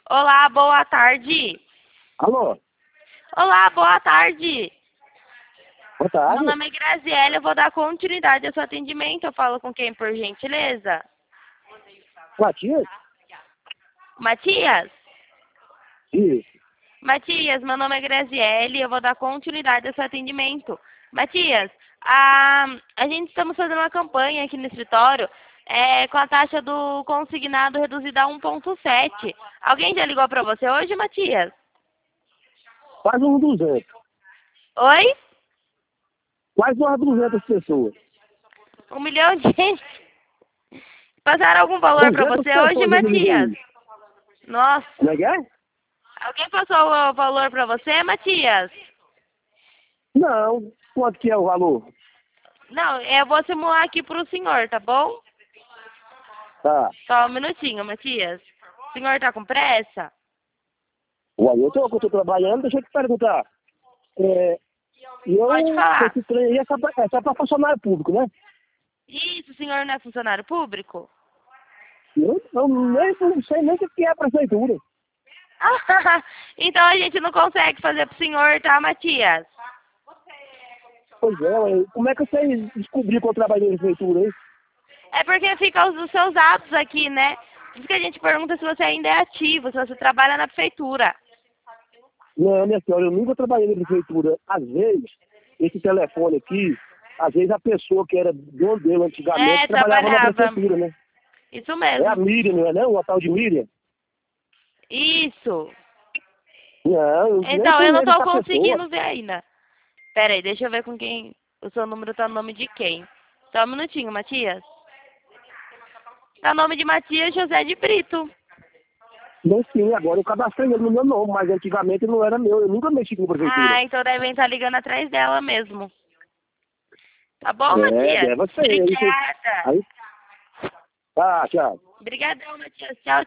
Olá, boa tarde. Alô, Olá, boa tarde. boa Meu tarde. nome é Graziela, eu vou dar continuidade ao seu atendimento. Eu falo com quem, por gentileza? Matias? Matias? Isso. Matias, meu nome é Graziele, eu vou dar continuidade ao seu atendimento. Matias, a gente estamos fazendo uma campanha aqui no escritório com a taxa do consignado reduzida a 1,7. Alguém já ligou para você hoje, Matias? Quase uns 200. Oi? Quase umas 200 pessoas. 1 milhão de gente? Passaram algum valor para 200 você hoje, pessoas já me ligou Matias? aí. Nossa. Como é que é? Alguém passou o valor para você, Matias? Não. Quanto que é o valor? Não, eu vou simular aqui para o senhor, tá bom? Tá. Só um minutinho, Matias. O senhor tá com pressa? Uai, que eu tô trabalhando, deixa eu te perguntar. Pode falar. Esse trem aí é só pra funcionário público, né? Isso, o senhor não é funcionário público? Eu nem não sei nem o que é a prefeitura. Então a gente não consegue fazer pro senhor, tá, Matias? Pois é, ué. Como é que você descobriu que eu trabalhei na prefeitura, hein? É porque fica os seus atos aqui, né? Por isso que a gente pergunta se você ainda é ativo, se você trabalha na prefeitura. Não, minha senhora, eu nunca trabalhei na prefeitura. Às vezes, esse telefone aqui, às vezes a pessoa que era dono dele antigamente trabalhava na Trabalhava. prefeitura, né? Isso É a mesmo. Miriam, não é não? Uma tal de Miriam? Isso. Não, eu nem Então, eu não conheço tô essa pessoa. conseguindo ver ainda. Pera aí, deixa eu ver com quem. O seu número tá no nome de quem? Só um minutinho, Matias. Tá no nome de Matias José de Brito. Não, sim, agora eu cadastrei ele no meu nome, mas antigamente não era meu. Eu nunca mexi com a prefeitura. Ah, então devem estar ligando atrás dela mesmo. Tá bom, É, Matias? deve ser. Obrigada. Aí, tá, tchau. Obrigadão, Matias. Tchau,